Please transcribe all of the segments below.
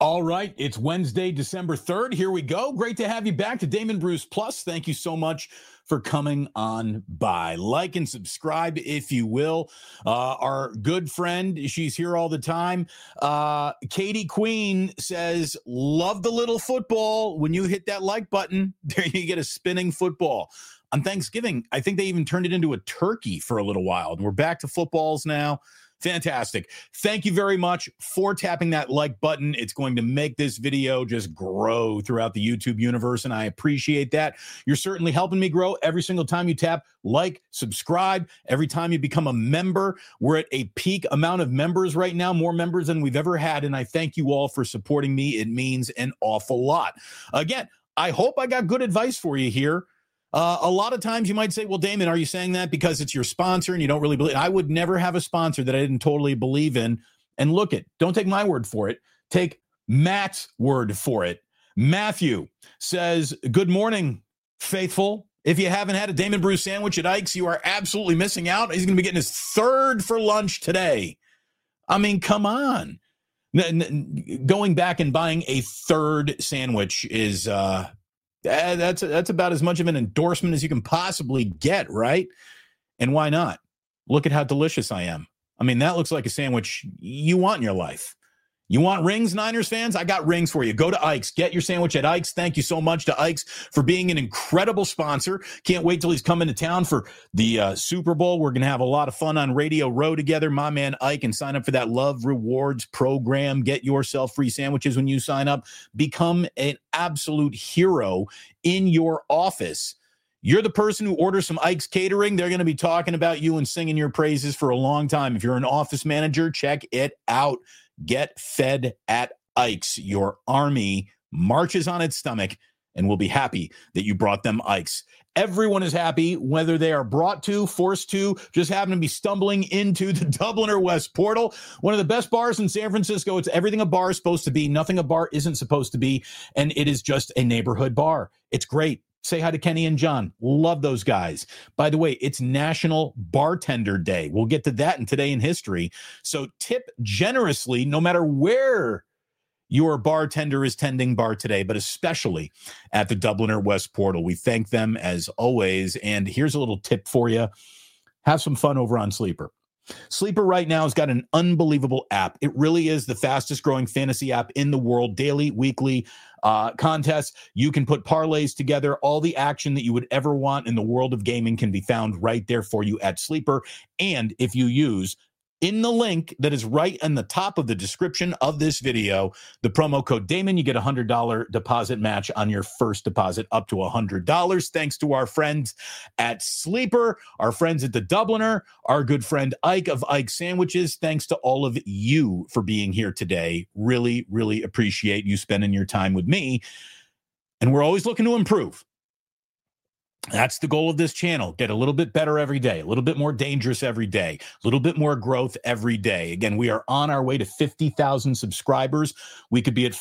All right, it's Wednesday, December 3rd. Here we go. Great to have you back to Damon Bruce Plus. Thank you so much for coming on by. Like and subscribe if you will. Our good friend, she's here all the time. Katie Queen says, love the little football. When you hit that like button, there you get a spinning football. On Thanksgiving, I think they even turned it into a turkey for a little while. And we're back to footballs now. Fantastic. Thank you very much for tapping that like button. It's going to make this video just grow throughout the YouTube universe, and I appreciate that. You're certainly helping me grow every single time you tap like, subscribe, every time you become a member. We're at a peak amount of members right now, more members than we've ever had, and I thank you all for supporting me. It means an awful lot. Again, I hope I got good advice for you here. A lot of times you might say, well, Damon, are you saying that because it's your sponsor and you don't really believe? I would never have a sponsor that I didn't totally believe in. And look it, don't take my word for it. Take Matt's word for it. Matthew says, good morning, faithful. If you haven't had a Damon Bruce sandwich at Ike's, you are absolutely missing out. He's going to be getting his third for lunch today. I mean, come on. Going back and buying a third sandwich is that's about as much of an endorsement as you can possibly get, right? And why not? Look at how delicious I am. I mean, that looks like a sandwich you want in your life. You want rings, Niners fans? I got rings for you. Go to Ike's. Get your sandwich at Ike's. Thank you so much to Ike's for being an incredible sponsor. Can't wait till he's coming to town for the Super Bowl. We're going to have a lot of fun on Radio Row together. My man Ike, and sign up for that Love Rewards program. Get yourself free sandwiches when you sign up. Become an absolute hero in your office. You're the person who orders some Ike's Catering. They're going to be talking about you and singing your praises for a long time. If you're an office manager, check it out. Get fed at Ike's. Your army marches on its stomach and will be happy that you brought them Ike's. Everyone is happy, whether they are brought to, forced to, just happen to be stumbling into the Dubliner West Portal, one of the best bars in San Francisco. It's everything a bar is supposed to be, nothing a bar isn't supposed to be, and it is just a neighborhood bar. It's great. Say hi to Kenny and John. Love those guys. By the way, it's National Bartender Day. We'll get to that in Today in History. So tip generously, no matter where your bartender is tending bar today, but especially at the Dubliner West Portal. We thank them as always. And here's a little tip for you. Have some fun over on Sleeper. Sleeper right now has got an unbelievable app. It really is the fastest growing fantasy app in the world. Daily, weekly contests. You can put parlays together. All the action that you would ever want in the world of gaming can be found right there for you at Sleeper. And if you use in the link that is right in the top of the description of this video, the promo code Damon, you get a $100 deposit match on your first deposit up to $100. Thanks to our friends at Sleeper, our friends at the Dubliner, our good friend Ike of Ike Sandwiches. Thanks to all of you for being here today. Really, really appreciate you spending your time with me. And we're always looking to improve. That's the goal of this channel. Get a little bit better every day, a little bit more dangerous every day, a little bit more growth every day. Again, we are on our way to 50,000 subscribers. We could be at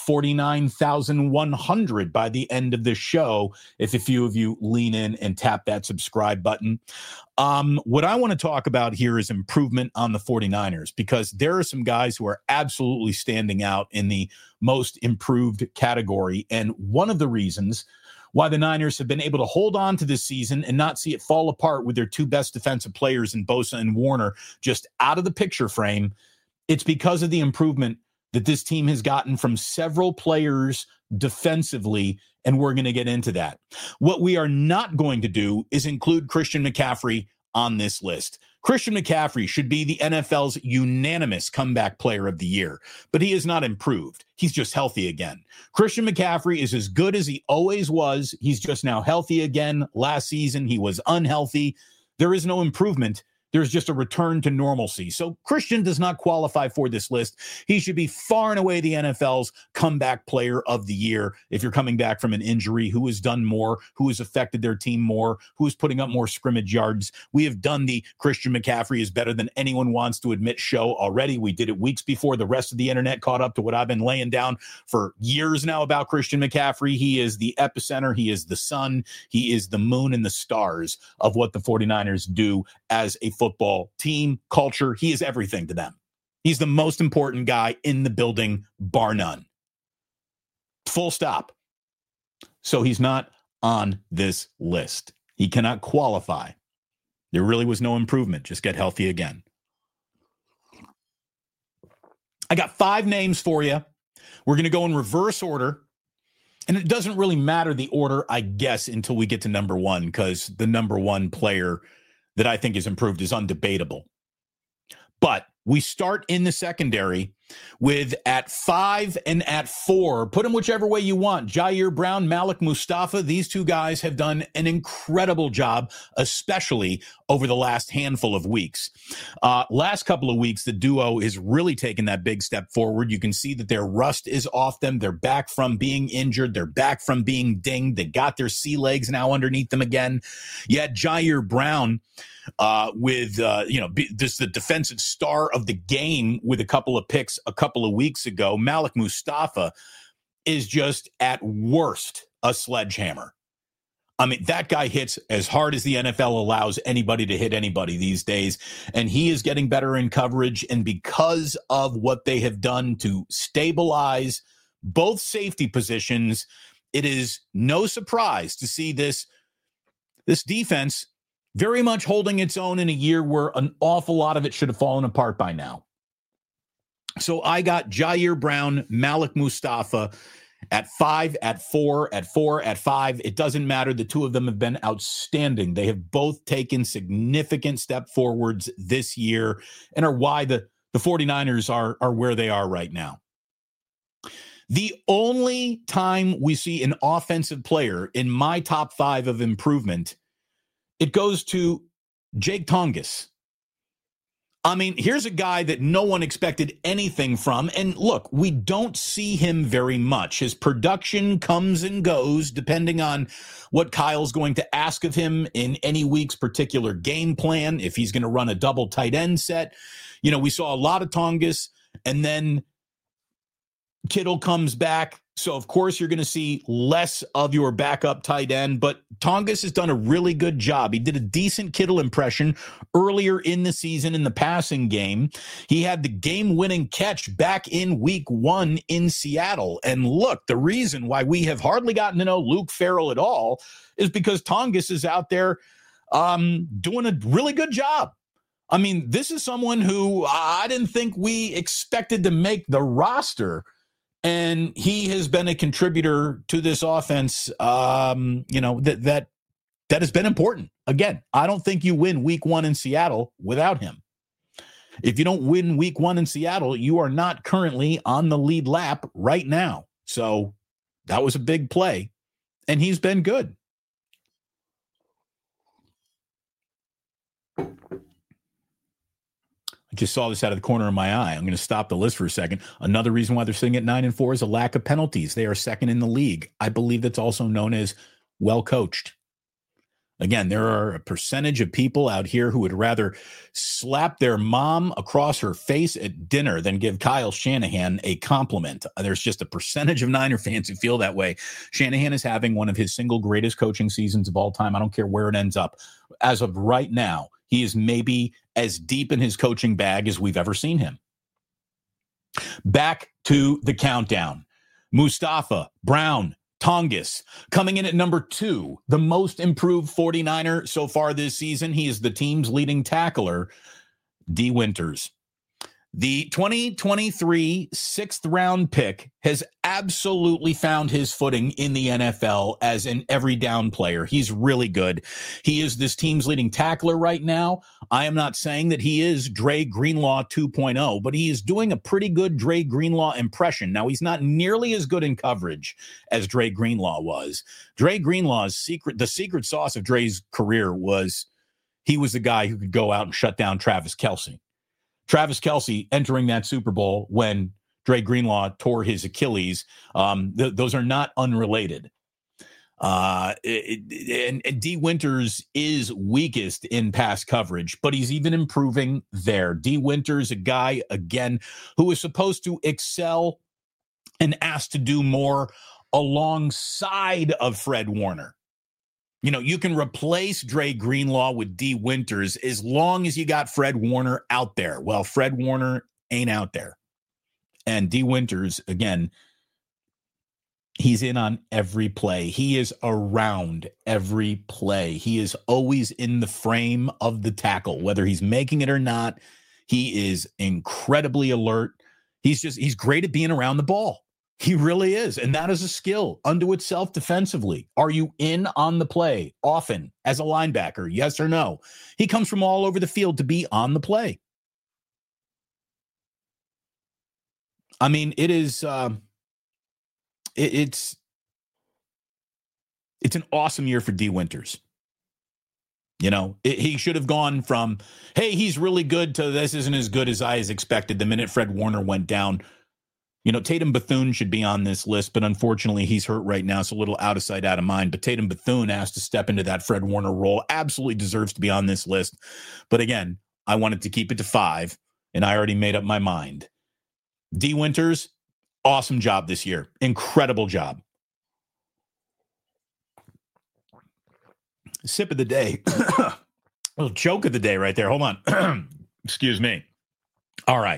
49,100 by the end of this show if a few of you lean in and tap that subscribe button. What I want to talk about here is improvement on the 49ers, because there are some guys who are absolutely standing out in the most improved category. And one of the reasons why the Niners have been able to hold on to this season and not see it fall apart with their two best defensive players in Bosa and Warner just out of the picture frame, it's because of the improvement that this team has gotten from several players defensively, and we're going to get into that. What we are not going to do is include Christian McCaffrey on this list. Christian McCaffrey should be the NFL's unanimous comeback player of the year, but he has not improved. He's just healthy again. Christian McCaffrey is as good as he always was. He's just now healthy again. Last season, he was unhealthy. There is no improvement. There's just a return to normalcy. So Christian does not qualify for this list. He should be far and away the NFL's comeback player of the year. If you're coming back from an injury, who has done more, who has affected their team more, who is putting up more scrimmage yards. We have done the Christian McCaffrey is better than anyone wants to admit show already. We did it weeks before the rest of the internet caught up to what I've been laying down for years now about Christian McCaffrey. He is the epicenter. He is the sun. He is the moon and the stars of what the 49ers do as a football team, culture. He is everything to them. He's the most important guy in the building, bar none. Full stop. So he's not on this list. He cannot qualify. There really was no improvement. Just get healthy again. I got 5 names for you. We're going to go in reverse order. And it doesn't really matter the order, I guess, until we get to number 1, because the number 1 player that I think is improved is undebatable. But we start in the secondary with at 5 and at 4. Put them whichever way you want. Jair Brown, Malik Mustafa. These 2 guys have done an incredible job, especially over the last handful of weeks. Last couple of weeks, the duo has really taken that big step forward. You can see that their rust is off them. They're back from being injured. They're back from being dinged. They got their sea legs now underneath them again. Yet Jair Brown, just the defensive star of the game with a couple of picks a couple of weeks ago. Malik Mustafa is just at worst a sledgehammer. I mean, that guy hits as hard as the NFL allows anybody to hit anybody these days, and he is getting better in coverage. And because of what they have done to stabilize both safety positions, it is no surprise to see this defense very much holding its own in a year where an awful lot of it should have fallen apart by now. So I got Jair Brown, Malik Mustafa at 5, at 4, at 4, at 5. It doesn't matter. The 2 of them have been outstanding. They have both taken significant step forwards this year and are why the 49ers are where they are right now. The only time we see an offensive player in my top 5 of improvement, it goes to Jake Tonges. I mean, here's a guy that no one expected anything from. And look, we don't see him very much. His production comes and goes depending on what Kyle's going to ask of him in any week's particular game plan. If he's going to run a double tight end set, we saw a lot of Tonges, and then Kittle comes back. So, of course, you're going to see less of your backup tight end. But Tonges has done a really good job. He did a decent Kittle impression earlier in the season in the passing game. He had the game-winning catch back in week 1 in Seattle. And look, the reason why we have hardly gotten to know Luke Farrell at all is because Tonges is out there doing a really good job. I mean, this is someone who I didn't think we expected to make the roster. And he has been a contributor to this offense, that has been important. Again, I don't think you win week 1 in Seattle without him. If you don't win week 1 in Seattle, you are not currently on the lead lap right now. So that was a big play, and he's been good. Just saw this out of the corner of my eye. I'm going to stop the list for a second. Another reason why they're sitting at 9-4 is a lack of penalties. They are second in the league. I believe that's also known as well coached. Again, there are a percentage of people out here who would rather slap their mom across her face at dinner than give Kyle Shanahan a compliment. There's just a percentage of Niner fans who feel that way. Shanahan is having one of his single greatest coaching seasons of all time. I don't care where it ends up. As of right now, he is maybe as deep in his coaching bag as we've ever seen him. Back to the countdown. Mustafa, Brown, Tonges coming in at number 2, the most improved 49er so far this season. He is the team's leading tackler, D. Winters. The 2023 6th-round pick has absolutely found his footing in the NFL as an every down player. He's really good. He is this team's leading tackler right now. I am not saying that he is Dre Greenlaw 2.0, but he is doing a pretty good Dre Greenlaw impression. Now, he's not nearly as good in coverage as Dre Greenlaw was. Dre Greenlaw's the secret sauce of Dre's career was he was the guy who could go out and shut down Travis Kelce. Travis Kelce entering that Super Bowl when Dre Greenlaw tore his Achilles. Those are not unrelated. And D. Winters is weakest in pass coverage, but he's even improving there. D. Winters, a guy, again, who is supposed to excel and asked to do more alongside of Fred Warner. You can replace Dre Greenlaw with D. Winters as long as you got Fred Warner out there. Well, Fred Warner ain't out there. And D. Winters, again, He's in on every play. He is around every play. He is always in the frame of the tackle, whether he's making it or not. He is incredibly alert. He's great at being around the ball. He really is. And that is a skill unto itself defensively. Are you in on the play often as a linebacker? Yes or no? He comes from all over the field to be on the play. I mean, it is it's an awesome year for D. Winters. You know, he should have gone from, hey, he's really good to this isn't as good as I expected the minute Fred Warner went down. You know, Tatum Bethune should be on this list, but unfortunately he's hurt right now, so a little out of sight, out of mind. But Tatum Bethune has to step into that Fred Warner role. Absolutely deserves to be on this list. But again, I wanted to keep it to 5, and I already made up my mind. D. Winters, awesome job this year. Incredible job. Sip of the day. Little joke of the day right there. Hold on. Excuse me. All right.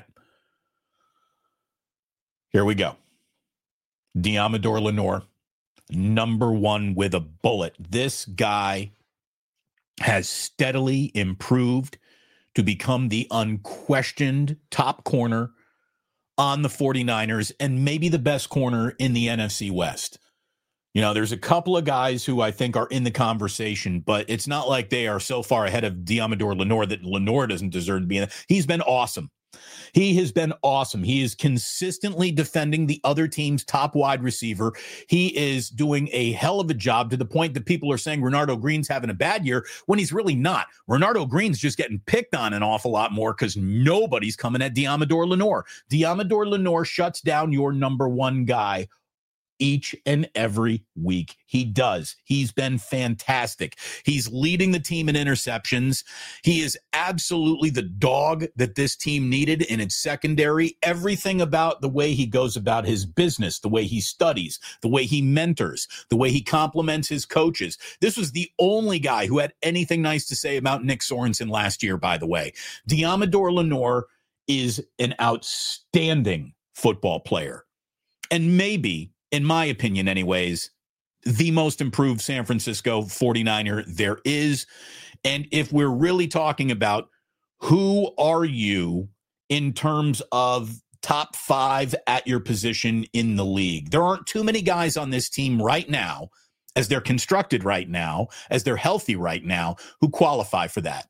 Here we go. Deommodore Lenoir, number 1 with a bullet. This guy has steadily improved to become the unquestioned top corner on the 49ers and maybe the best corner in the NFC West. You know, there's a couple of guys who I think are in the conversation, but it's not like they are so far ahead of Deommodore Lenoir that Lenoir doesn't deserve to be in it. He's been awesome. He has been awesome. He is consistently defending the other team's top wide receiver. He is doing a hell of a job to the point that people are saying Renardo Green's having a bad year when he's really not. Renardo Green's just getting picked on an awful lot more because nobody's coming at Deommodore Lenoir. Deommodore Lenoir shuts down your number 1 guy each and every week. He does. He's been fantastic. He's leading the team in interceptions. He is absolutely the dog that this team needed in its secondary. Everything about the way he goes about his business, the way he studies, the way he mentors, the way he compliments his coaches. This was the only guy who had anything nice to say about Nick Sorensen last year, by the way. Deommodore Lenoir is an outstanding football player. And maybe, in my opinion anyways, the most improved San Francisco 49er there is. And if we're really talking about who are you in terms of top 5 at your position in the league, there aren't too many guys on this team right now, as they're constructed right now, as they're healthy right now, who qualify for that.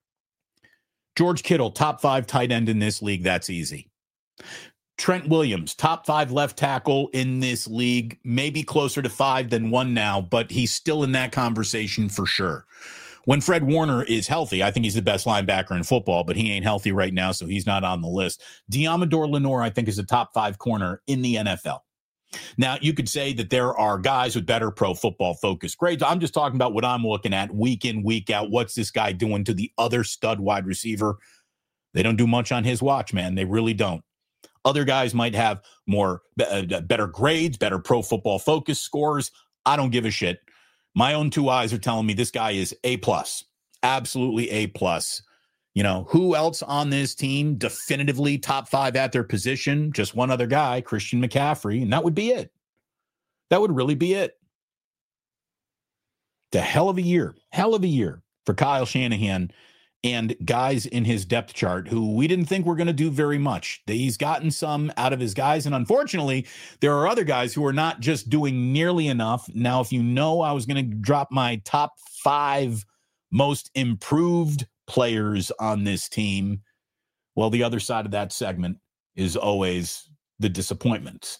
George Kittle, top 5 tight end in this league, that's easy. Trent Williams, top 5 left tackle in this league, maybe closer to 5 than 1 now, but he's still in that conversation for sure. When Fred Warner is healthy, I think he's the best linebacker in football, but he ain't healthy right now, so he's not on the list. Deommodore Lenoir, I think, is a top 5 corner in the NFL. Now, you could say that there are guys with better Pro Football Focus grades. I'm just talking about what I'm looking at week in, week out. What's this guy doing to the other stud wide receiver? They don't do much on his watch, man. They really don't. Other guys might have more better grades, better Pro Football Focus scores. I don't give a shit. My own 2 eyes are telling me this guy is A+, absolutely A+. You know, who else on this team definitively top 5 at their position? Just one other guy, Christian McCaffrey, and that would be it. That would really be it. It's a hell of a year for Kyle Shanahan and guys in his depth chart who we didn't think were going to do very much. He's gotten some out of his guys, and unfortunately, there are other guys who are not just doing nearly enough. Now, if you know I was going to drop my top 5 most improved players on this team, well, the other side of that segment is always the disappointments.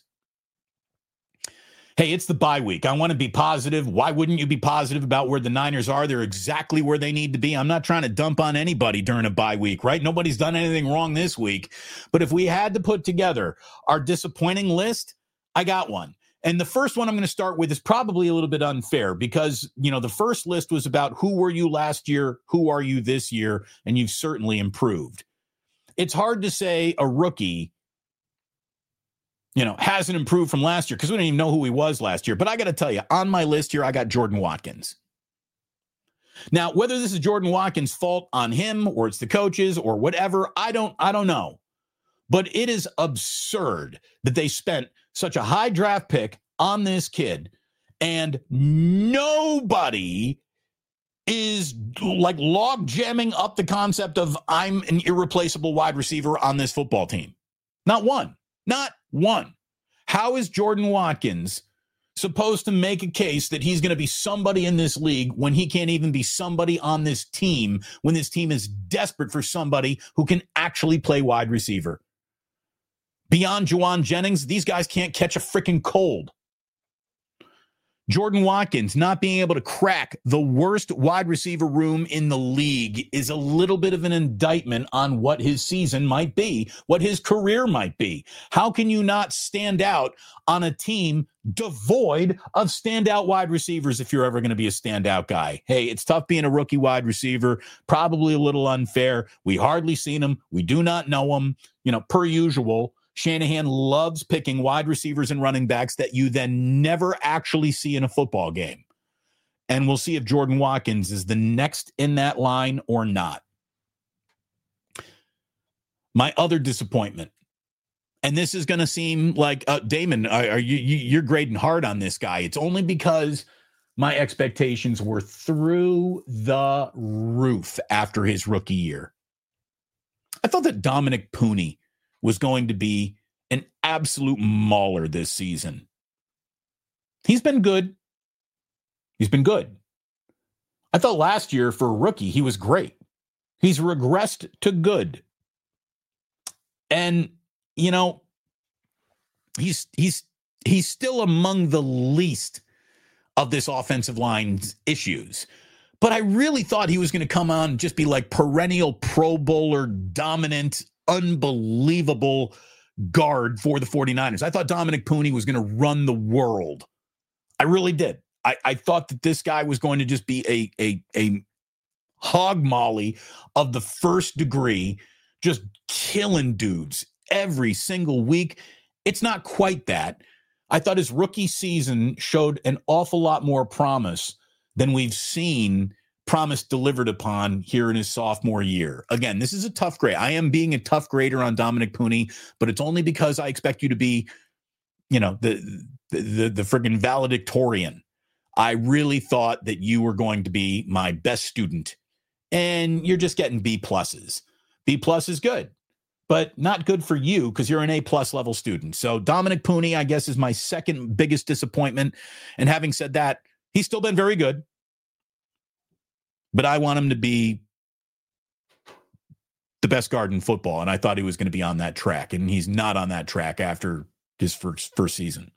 Hey, it's the bye week. I want to be positive. Why wouldn't you be positive about where the Niners are? They're exactly where they need to be. I'm not trying to dump on anybody during a bye week, right? Nobody's done anything wrong this week. But if we had to put together our disappointing list, I got one. And the first one I'm going to start with is probably a little bit unfair because, you know, the first list was about who were you last year, who are you this year, and you've certainly improved. It's hard to say a rookie, you know, hasn't improved from last year because we don't even know who he was last year. But I got to tell you, on my list here, I got Jordan Watkins. Now, whether this is Jordan Watkins' fault on him or it's the coaches or whatever, I don't know. But it is absurd that they spent such a high draft pick on this kid, and nobody is like log jamming up the concept of I'm an irreplaceable wide receiver on this football team. Not one. Not one. How is Jordan Watkins supposed to make a case that he's going to be somebody in this league when he can't even be somebody on this team, when this team is desperate for somebody who can actually play wide receiver? Beyond Juwan Jennings, these guys can't catch a freaking cold. Jordan Watkins not being able to crack the worst wide receiver room in the league is a little bit of an indictment on what his season might be, what his career might be. How can you not stand out on a team devoid of standout wide receivers if you're ever going to be a standout guy? Hey, it's tough being a rookie wide receiver, probably a little unfair. We hardly seen him. We do not know him, per usual. Shanahan loves picking wide receivers and running backs that you then never actually see in a football game. And we'll see if Jordan Watkins is the next in that line or not. My other disappointment, and this is going to seem like, Damon, you're grading hard on this guy. It's only because my expectations were through the roof after his rookie year. I thought that Dominic Pooney was going to be an absolute mauler this season. He's been good. I thought last year for a rookie, he was great. He's regressed to good. And, he's still among the least of this offensive line's issues. But I really thought he was going to come on and just be like perennial Pro Bowler, dominant, unbelievable guard for the 49ers. I thought Dominic Pooney was going to run the world. I really did. I thought that this guy was going to just be a hog molly of the first degree, just killing dudes every single week. It's not quite that. I thought his rookie season showed an awful lot more promise than we've seen promise delivered upon here in his sophomore year. Again, this is a tough grade. I am being a tough grader on Dominic Pooney, but it's only because I expect you to be, the friggin' valedictorian. I really thought that you were going to be my best student, and you're just getting B pluses. B plus is good, but not good for you because you're an A plus level student. So Dominic Pooney, I guess, is my second biggest disappointment. And having said that, he's still been very good. But I want him to be the best guard in football, and I thought he was going to be on that track, and he's not on that track after his first season.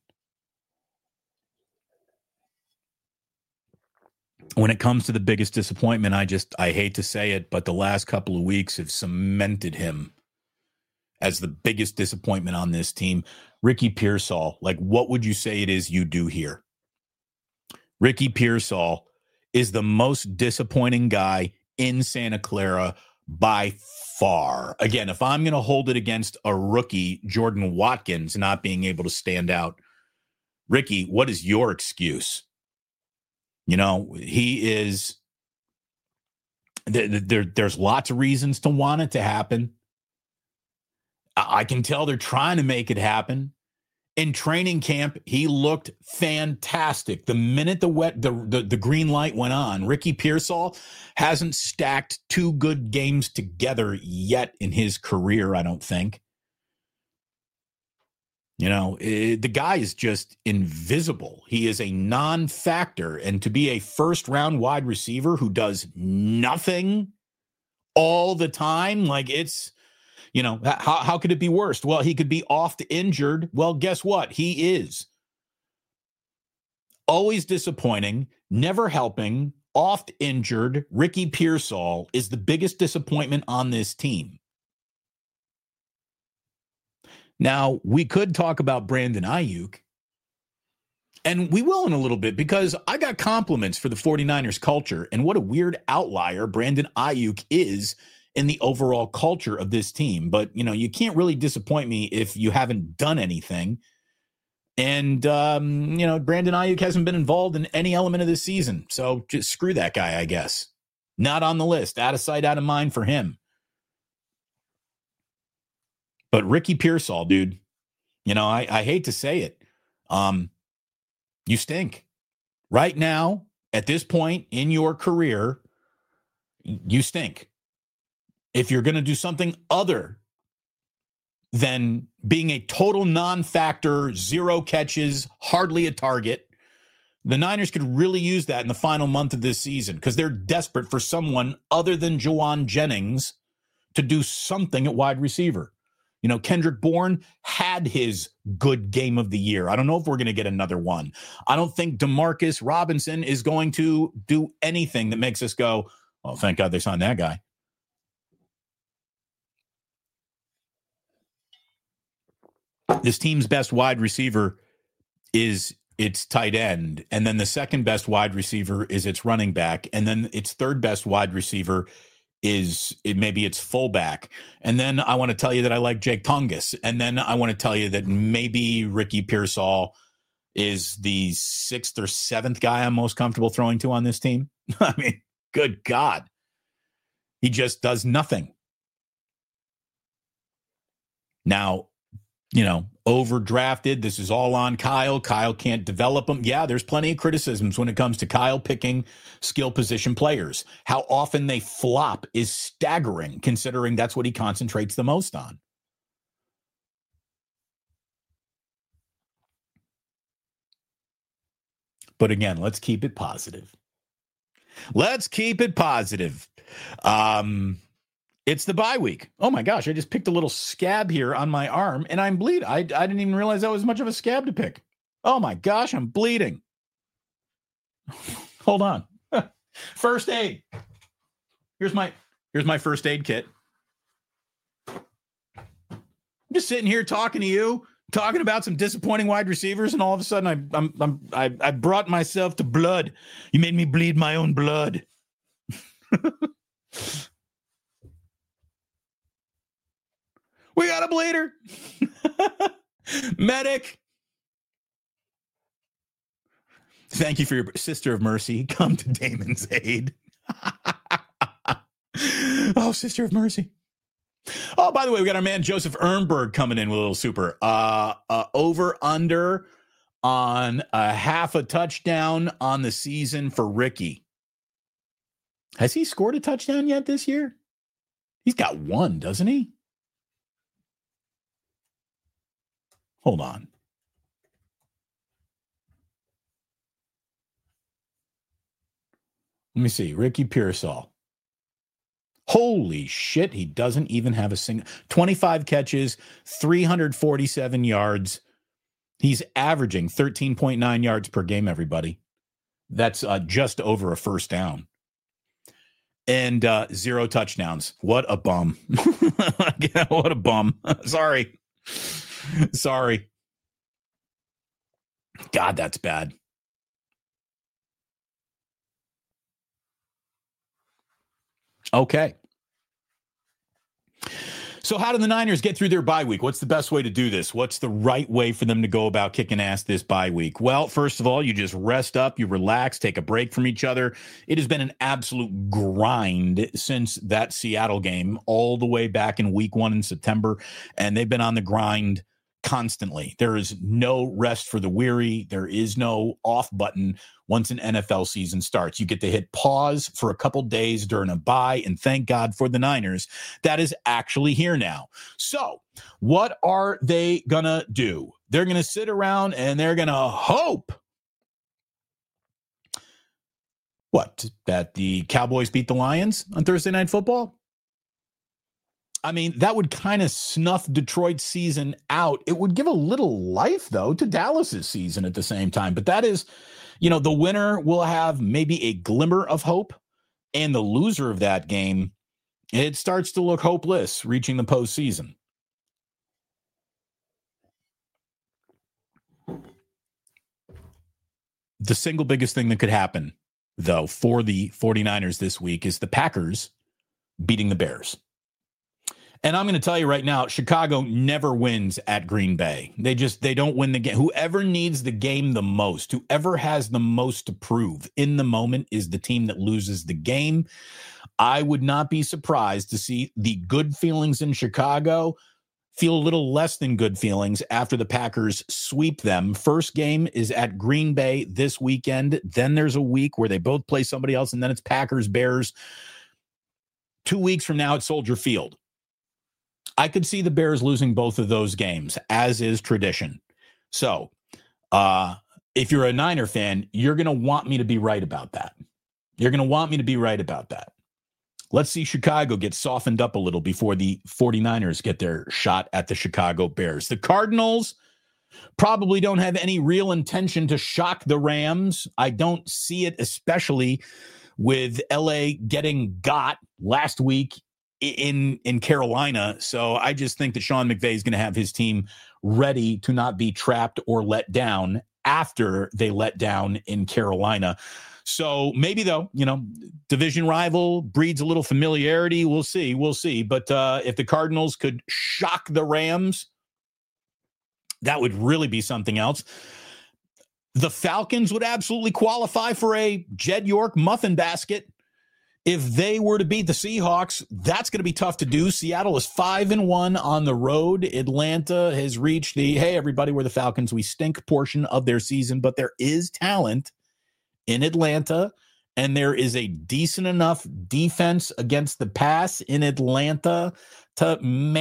When it comes to the biggest disappointment, I hate to say it, but the last couple of weeks have cemented him as the biggest disappointment on this team. Ricky Pearsall, what would you say it is you do here? Ricky Pearsall is the most disappointing guy in Santa Clara by far. Again, if I'm going to hold it against a rookie, Jordan Watkins, not being able to stand out, Ricky, what is your excuse? He is, there's lots of reasons to want it to happen. I can tell they're trying to make it happen. In training camp, he looked fantastic. The minute the green light went on, Ricky Pearsall hasn't stacked two good games together yet in his career, I don't think. The guy is just invisible. He is a non-factor. And to be a first-round wide receiver who does nothing all the time, it's... how could it be worse? Well, he could be oft injured. Well, guess what? He is. Always disappointing, never helping, oft injured. Ricky Pearsall is the biggest disappointment on this team. Now, we could talk about Brandon Aiyuk, and we will in a little bit because I got compliments for the 49ers culture and what a weird outlier Brandon Aiyuk is in the overall culture of this team. But, you can't really disappoint me if you haven't done anything. And, Brandon Aiyuk hasn't been involved in any element of this season. So just screw that guy, I guess. Not on the list. Out of sight, out of mind for him. But Ricky Pearsall, dude, I hate to say it. You stink. Right now, at this point in your career, you stink. If you're going to do something other than being a total non-factor, 0 catches, hardly a target, the Niners could really use that in the final month of this season because they're desperate for someone other than Juwan Jennings to do something at wide receiver. You know, Kendrick Bourne had his good game of the year. I don't know if we're going to get another one. I don't think Demarcus Robinson is going to do anything that makes us go, oh, thank God they signed that guy. This team's best wide receiver is its tight end. And then the second best wide receiver is its running back. And then its third best wide receiver is maybe its fullback. And then I want to tell you that I like Jake Tungus. And then I want to tell you that maybe Ricky Pearsall is the 6th or 7th guy I'm most comfortable throwing to on this team. I mean, good God. He just does nothing. Now, you know, overdrafted. This is all on Kyle. Kyle can't develop them. Yeah, there's plenty of criticisms when it comes to Kyle picking skill position players. How often they flop is staggering, considering that's what he concentrates the most on. But again, let's keep it positive. Let's keep it positive. It's the bye week. Oh my gosh, I just picked a little scab here on my arm and I'm bleeding. I didn't even realize that was much of a scab to pick. Oh my gosh, I'm bleeding. Hold on. First aid. Here's my first aid kit. I'm just sitting here talking to you, talking about some disappointing wide receivers, and all of a sudden I brought myself to blood. You made me bleed my own blood. We got a bleeder. Medic. Thank you for your Sister of Mercy. Come to Damon's aid. Oh, Sister of Mercy. Oh, by the way, we got our man Joseph Ehrenberg coming in with a little super. Over under on a half a touchdown on the season for Ricky. Has he scored a touchdown yet this year? He's got one, doesn't he? Hold on. Let me see. Ricky Pearsall. Holy shit, he doesn't even have a single 25 catches, 347 yards. He's averaging 13.9 yards per game, everybody. That's just over a first down. And 0 touchdowns. What a bum. What a bum. Sorry. God, that's bad. Okay. So how do the Niners get through their bye week? What's the best way to do this? What's the right way for them to go about kicking ass this bye week? Well, first of all, you just rest up, you relax, take a break from each other. It has been an absolute grind since that Seattle game all the way back in week 1 in September, and they've been on the grind constantly. There is no rest for the weary. There is no off button once an NFL season starts. You get to hit pause for a couple days during a bye, and thank God for the Niners. That is actually here now. So what are they going to do? They're going to sit around and they're going to hope that the Cowboys beat the Lions on Thursday Night Football? I mean, that would kind of snuff Detroit's season out. It would give a little life, though, to Dallas's season at the same time. But that is, the winner will have maybe a glimmer of hope, and the loser of that game, it starts to look hopeless reaching the postseason. The single biggest thing that could happen, though, for the 49ers this week is the Packers beating the Bears. And I'm going to tell you right now, Chicago never wins at Green Bay. They don't win the game. Whoever needs the game the most, whoever has the most to prove in the moment is the team that loses the game. I would not be surprised to see the good feelings in Chicago feel a little less than good feelings after the Packers sweep them. First game is at Green Bay this weekend. Then there's a week where they both play somebody else, and then it's Packers, Bears. 2 weeks from now at Soldier Field. I could see the Bears losing both of those games, as is tradition. So if you're a Niner fan, you're going to want me to be right about that. You're going to want me to be right about that. Let's see Chicago get softened up a little before the 49ers get their shot at the Chicago Bears. The Cardinals probably don't have any real intention to shock the Rams. I don't see it, especially with LA getting got last week in Carolina. So I just think that Sean McVay is going to have his team ready to not be trapped or let down after they let down in Carolina. So maybe, though, division rival breeds a little familiarity. We'll see. But if the Cardinals could shock the Rams, that would really be something else. The Falcons would absolutely qualify for a Jed York muffin basket. If they were to beat the Seahawks, that's going to be tough to do. Seattle is 5-1 on the road. Atlanta has reached the, hey, everybody, we're the Falcons, we stink portion of their season, but there is talent in Atlanta, and there is a decent enough defense against the pass in Atlanta to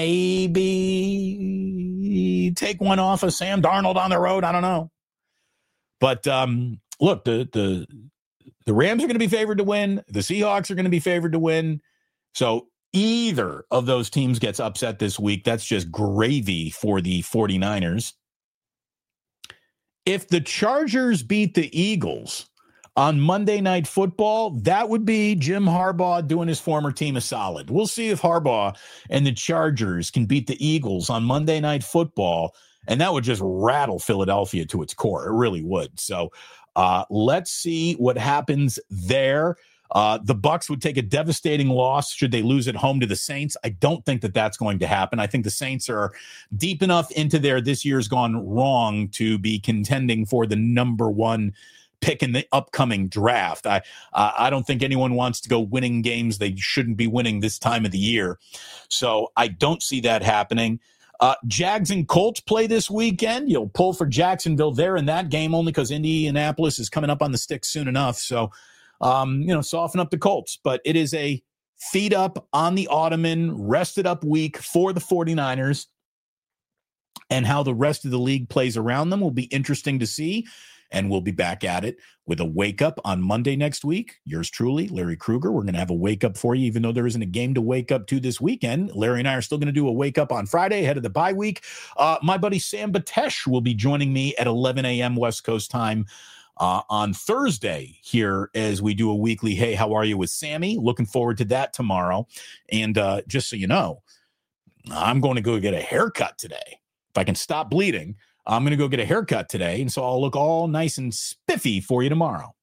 maybe take one off of Sam Darnold on the road. I don't know. But look, the Rams are going to be favored to win. The Seahawks are going to be favored to win. So either of those teams gets upset this week, that's just gravy for the 49ers. If the Chargers beat the Eagles on Monday Night Football, that would be Jim Harbaugh doing his former team a solid. We'll see if Harbaugh and the Chargers can beat the Eagles on Monday Night Football, and that would just rattle Philadelphia to its core. It really would. So let's see what happens there. The Bucs would take a devastating loss should they lose at home to the Saints. I don't think that that's going to happen. I think the Saints are deep enough into their this year's gone wrong to be contending for the number one pick in the upcoming draft. I don't think anyone wants to go winning games they shouldn't be winning this time of the year. So I don't see that happening. Jags and Colts play this weekend. You'll pull for Jacksonville there in that game only because Indianapolis is coming up on the sticks soon enough. So, soften up the Colts. But it is a feet up on the ottoman, rested up week for the 49ers. And how the rest of the league plays around them will be interesting to see. And we'll be back at it with a wake up on Monday next week. Yours truly, Larry Krueger. We're going to have a wake up for you, even though there isn't a game to wake up to this weekend. Larry and I are still going to do a wake up on Friday ahead of the bye week. My buddy Sam Batesh will be joining me at 11 a.m. West Coast time on Thursday here as we do a weekly Hey, How Are You with Sammy. Looking forward to that tomorrow. And just so you know, I'm going to go get a haircut today. If I can stop bleeding, I'm going to go get a haircut today, and so I'll look all nice and spiffy for you tomorrow.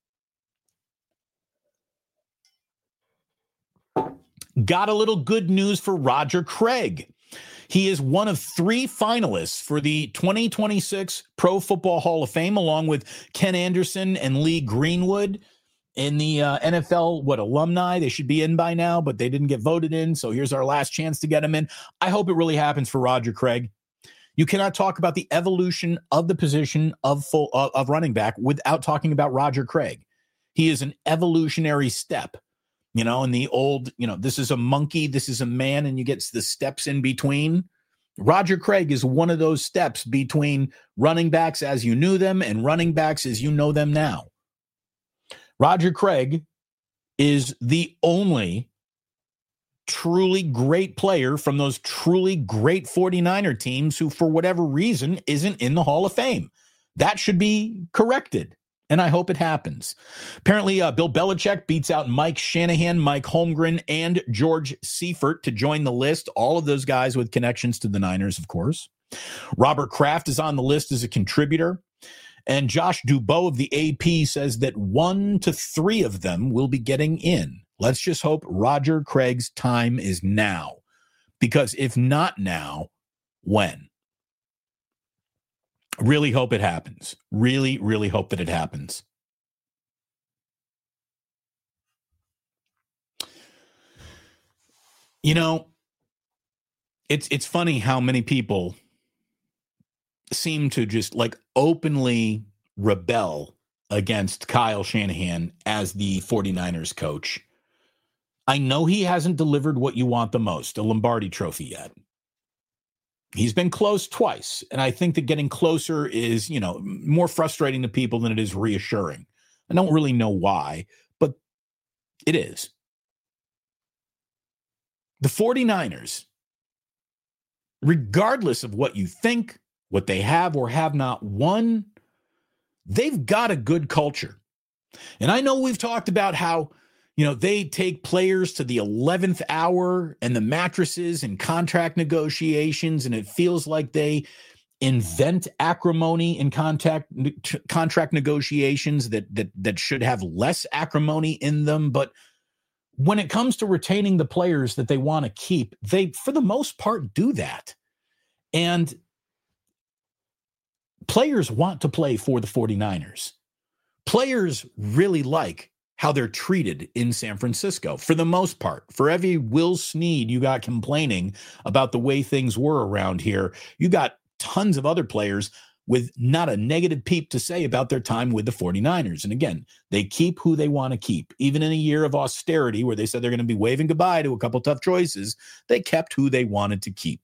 Got a little good news for Roger Craig. He is one of 3 finalists for the 2026 Pro Football Hall of Fame, along with Ken Anderson and Lee Greenwood in the NFL, alumni. They should be in by now, but they didn't get voted in, so here's our last chance to get them in. I hope it really happens for Roger Craig. You cannot talk about the evolution of the position of running back without talking about Roger Craig. He is an evolutionary step, in the old, this is a monkey, this is a man, and you get the steps in between. Roger Craig is one of those steps between running backs as you knew them and running backs as you know them now. Roger Craig is the only truly great player from those truly great 49er teams who, for whatever reason, isn't in the Hall of Fame. That should be corrected, and I hope it happens. Apparently, Bill Belichick beats out Mike Shanahan, Mike Holmgren, and George Seifert to join the list. All of those guys with connections to the Niners, of course. Robert Kraft is on the list as a contributor. And Josh Dubow of the AP says that 1 to 3 of them will be getting in. Let's just hope Roger Craig's time is now, because if not now, when? Really hope it happens. Really, really hope that it happens. It's funny how many people seem to just like openly rebel against Kyle Shanahan as the 49ers coach. I know he hasn't delivered what you want the most, a Lombardi trophy yet. He's been close twice, and I think that getting closer is, more frustrating to people than it is reassuring. I don't really know why, but it is. The 49ers, regardless of what you think, what they have or have not won, they've got a good culture. And I know we've talked about how, they take players to the 11th hour and the mattresses and contract negotiations, and it feels like they invent acrimony in contract negotiations that should have less acrimony in them. But when it comes to retaining the players that they want to keep, they, for the most part, do that. And players want to play for the 49ers. Players really like how they're treated in San Francisco, for the most part. For every Will Snead you got complaining about the way things were around here, you got tons of other players with not a negative peep to say about their time with the 49ers. And again, they keep who they want to keep. Even in a year of austerity where they said they're going to be waving goodbye to a couple tough choices, they kept who they wanted to keep.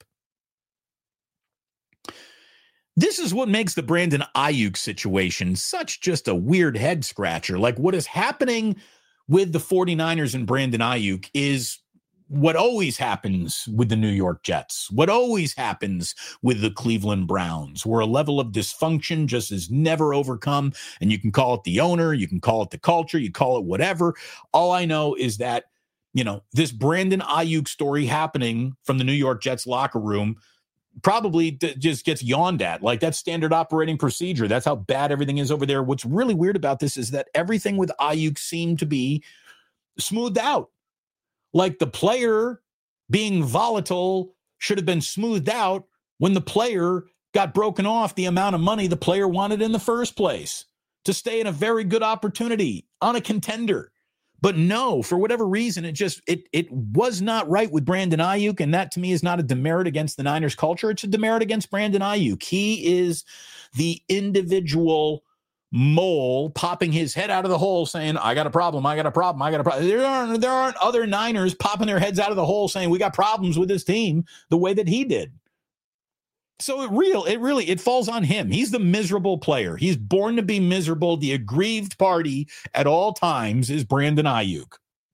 This is what makes the Brandon Aiyuk situation such just a weird head scratcher. Like, what is happening with the 49ers and Brandon Aiyuk is what always happens with the New York Jets, what always happens with the Cleveland Browns, where a level of dysfunction just is never overcome. And you can call it the owner, you can call it the culture, you call it whatever. All I know is that, this Brandon Aiyuk story happening from the New York Jets locker room probably just gets yawned at. Like, that's standard operating procedure. That's how bad everything is over there. What's really weird about this is that everything with Aiyuk seemed to be smoothed out. Like, the player being volatile should have been smoothed out when the player got broken off the amount of money the player wanted in the first place to stay in a very good opportunity on a contender. But no, for whatever reason, it was not right with Brandon Aiyuk, and that to me is not a demerit against the Niners culture. It's a demerit against Brandon Aiyuk. He is the individual mole popping his head out of the hole saying, I got a problem, I got a problem, I got a problem. There aren't other Niners popping their heads out of the hole saying, we got problems with this team the way that he did. So it falls on him. He's the miserable player. He's born to be miserable. The aggrieved party at all times is Brandon Aiyuk.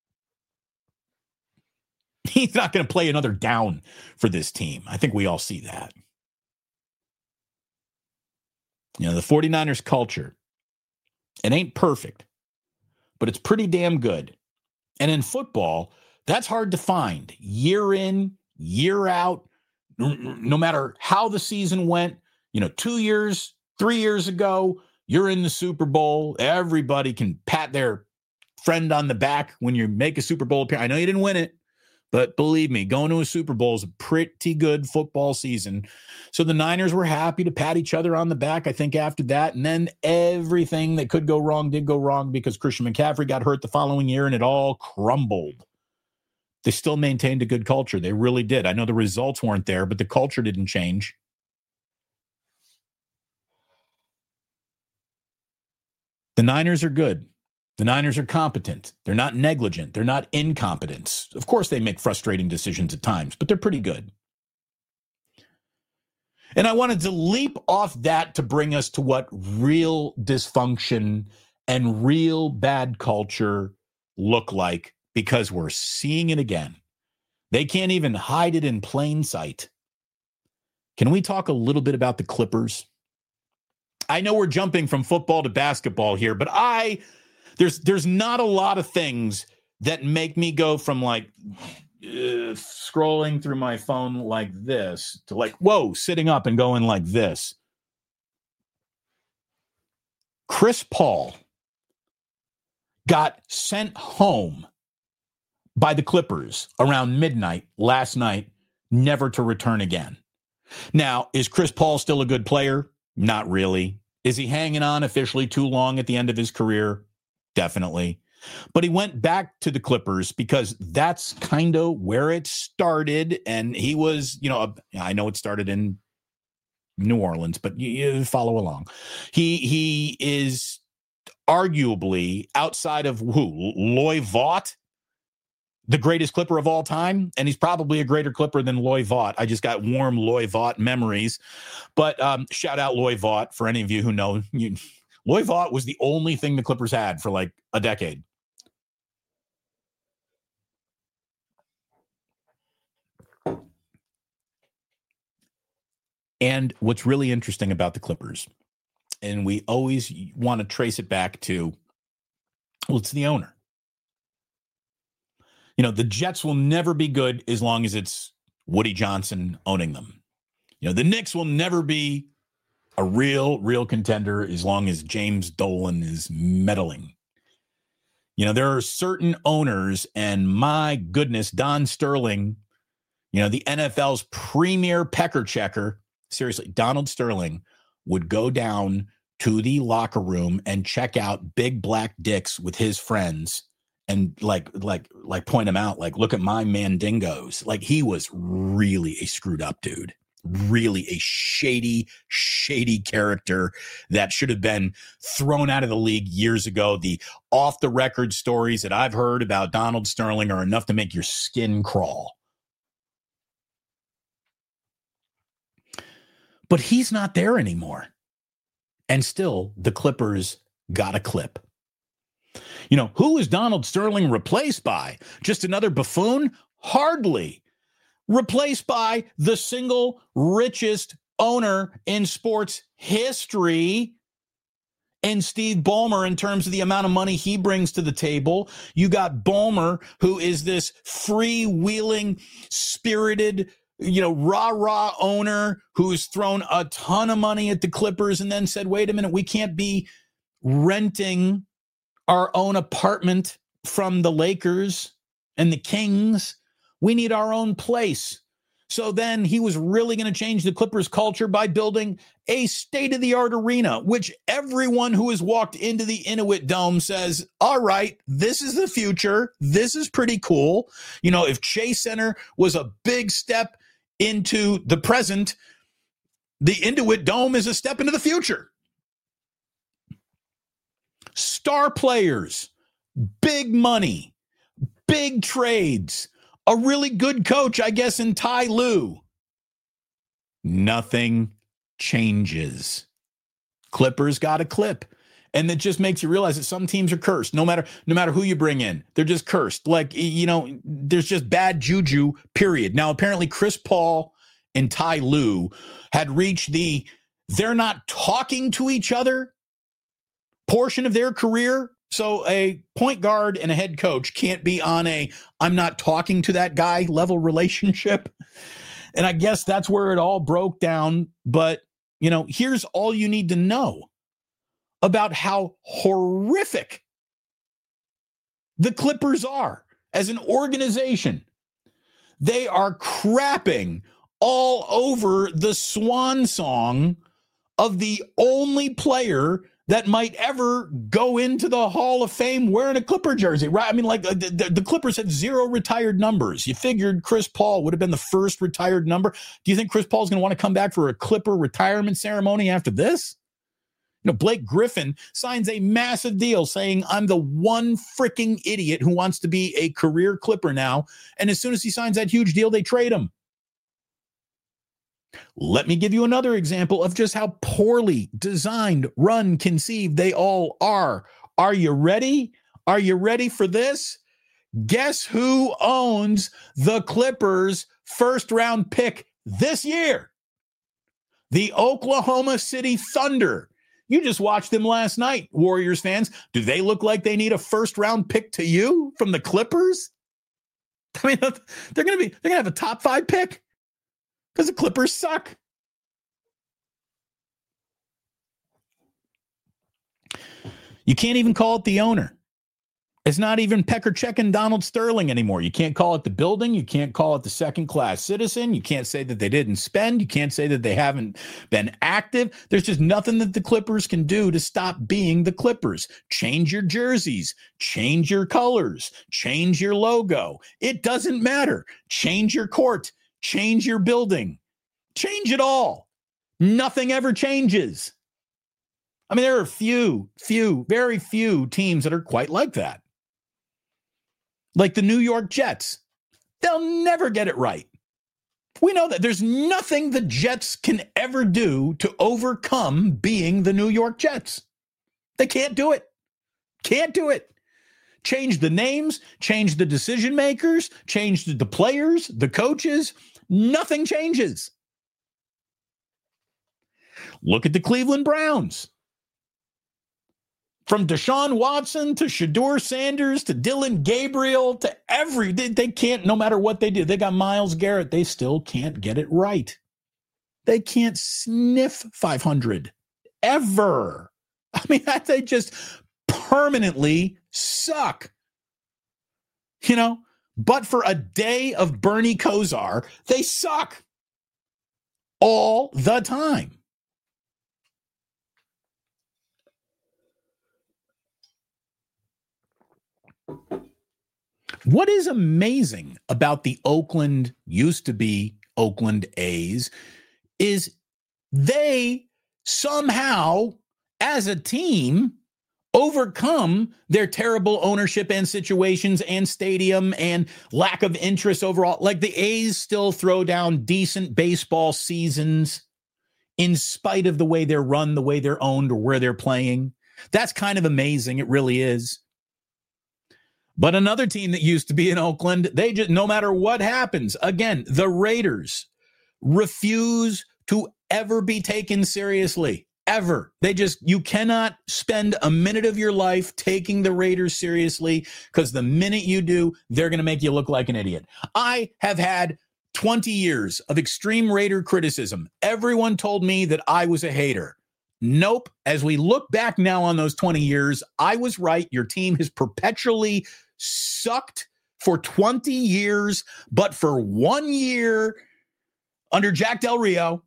He's not going to play another down for this team. I think we all see that. The 49ers culture, it ain't perfect, but it's pretty damn good. And in football, that's hard to find. Year in, year out. No matter how the season went, 2 years, 3 years ago, you're in the Super Bowl. Everybody can pat their friend on the back when you make a Super Bowl appearance. I know you didn't win it, but believe me, going to a Super Bowl is a pretty good football season. So the Niners were happy to pat each other on the back, I think, after that. And then everything that could go wrong did go wrong because Christian McCaffrey got hurt the following year and it all crumbled. They still maintained a good culture. They really did. I know the results weren't there, but the culture didn't change. The Niners are good. The Niners are competent. They're not negligent. They're not incompetent. Of course, they make frustrating decisions at times, but they're pretty good. And I wanted to leap off that to bring us to what real dysfunction and real bad culture look like, because we're seeing it again. They can't even hide it in plain sight. Can we talk a little bit about the Clippers? I know we're jumping from football to basketball here, but there's not a lot of things that make me go from scrolling through my phone like this to whoa, sitting up and going like this. Chris Paul got sent home by the Clippers around midnight last night, never to return again. Now, is Chris Paul still a good player? Not really. Is he hanging on officially too long at the end of his career? Definitely. But he went back to the Clippers because that's kind of where it started. And he was, I know it started in New Orleans, but you follow along. He is arguably, outside of Loy Vaught, the greatest Clipper of all time, and he's probably a greater Clipper than Loy Vaught. I just got warm Loy Vaught memories. But shout out Loy Vaught for any of you who know. Loy Vaught was the only thing the Clippers had for like a decade. And what's really interesting about the Clippers, and we always want to trace it back to, well, it's the owner. The Jets will never be good as long as it's Woody Johnson owning them. The Knicks will never be a real contender as long as James Dolan is meddling. There are certain owners, and my goodness, Don Sterling, the NFL's premier pecker checker, seriously, Donald Sterling would go down to the locker room and check out big black dicks with his friends and like point them out, like, look at my mandingos. Like, he was really a screwed up dude, really a shady character that should have been thrown out of the league years ago. The off the record stories that I've heard about Donald Sterling are enough to make your skin crawl. But he's not there anymore. And still, the Clippers got a clip. Who is Donald Sterling replaced by? Just another buffoon? Hardly. Replaced by the single richest owner in sports history, and Steve Ballmer, in terms of the amount of money he brings to the table. You got Ballmer, who is this freewheeling, spirited, rah-rah owner who's thrown a ton of money at the Clippers and then said, wait a minute, we can't be renting our own apartment from the Lakers and the Kings. We need our own place. So then he was really going to change the Clippers culture by building a state-of-the-art arena, which everyone who has walked into the Intuit Dome says, all right, this is the future. This is pretty cool. If Chase Center was a big step into the present, the Intuit Dome is a step into the future. Star players, big money, big trades, a really good coach, I guess, in Ty Lue. Nothing changes. Clippers got a clip. And it just makes you realize that some teams are cursed. No matter who you bring in, they're just cursed. Like, there's just bad juju, period. Now, apparently Chris Paul and Ty Lue had reached they're not talking to each other portion of their career. So a point guard and a head coach can't be on I'm not talking to that guy level relationship. And I guess that's where it all broke down. But, here's all you need to know about how horrific the Clippers are as an organization. They are crapping all over the swan song of the only player that might ever go into the Hall of Fame wearing a Clipper jersey, right? I mean, like the Clippers had 0 retired numbers. You figured Chris Paul would have been the first retired number. Do you think Chris Paul's going to want to come back for a Clipper retirement ceremony after this? Blake Griffin signs a massive deal saying, I'm the one freaking idiot who wants to be a career Clipper now. And as soon as he signs that huge deal, they trade him. Let me give you another example of just how poorly designed, run, conceived they all are. Are you ready? Are you ready for this? Guess who owns the Clippers' first-round pick this year? The Oklahoma City Thunder. You just watched them last night, Warriors fans. Do they look like they need a first-round pick to you from the Clippers? I mean, they're going to have a top 5 pick. Because the Clippers suck. You can't even call it the owner. It's not even Pecker Check and Donald Sterling anymore. You can't call it the building. You can't call it the second-class citizen. You can't say that they didn't spend. You can't say that they haven't been active. There's just nothing that the Clippers can do to stop being the Clippers. Change your jerseys. Change your colors. Change your logo. It doesn't matter. Change your court. Change your building. Change it all. Nothing ever changes. I mean, there are very few teams that are quite like that. Like the New York Jets. They'll never get it right. We know that there's nothing the Jets can ever do to overcome being the New York Jets. They can't do it. Can't do it. Change the names, change the decision makers, change the players, the coaches. Nothing changes. Look at the Cleveland Browns. From Deshaun Watson to Shedeur Sanders to Dylan Gabriel to they can't, no matter what they do. They got Myles Garrett. They still can't get it right. They can't sniff 500 ever. I mean, they just permanently suck. You know, but for a day of Bernie Kosar, they suck all the time. What is amazing about the used to be Oakland A's is they somehow, as a team, overcome their terrible ownership and situations and stadium and lack of interest overall. Like the A's still throw down decent baseball seasons in spite of the way they're run, the way they're owned, or where they're playing. That's kind of amazing. It really is. But another team that used to be in Oakland, they just, no matter what happens, again, the Raiders refuse to ever be taken seriously, ever. You cannot spend a minute of your life taking the Raiders seriously, because the minute you do, they're going to make you look like an idiot. I have had 20 years of extreme Raider criticism. Everyone told me that I was a hater. Nope. As we look back now on those 20 years, I was right. Your team has perpetually sucked for 20 years, but for 1 year under Jack Del Rio,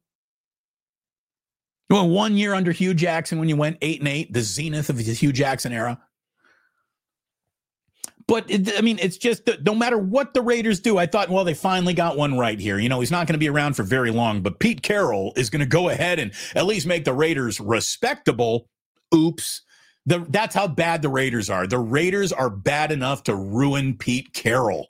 1 year under Hugh Jackson when you went 8-8, the zenith of the Hugh Jackson era. But, it's just that no matter what the Raiders do, I thought, well, they finally got one right here. You know, he's not going to be around for very long, but Pete Carroll is going to go ahead and at least make the Raiders respectable. Oops. That's how bad the Raiders are. The Raiders are bad enough to ruin Pete Carroll.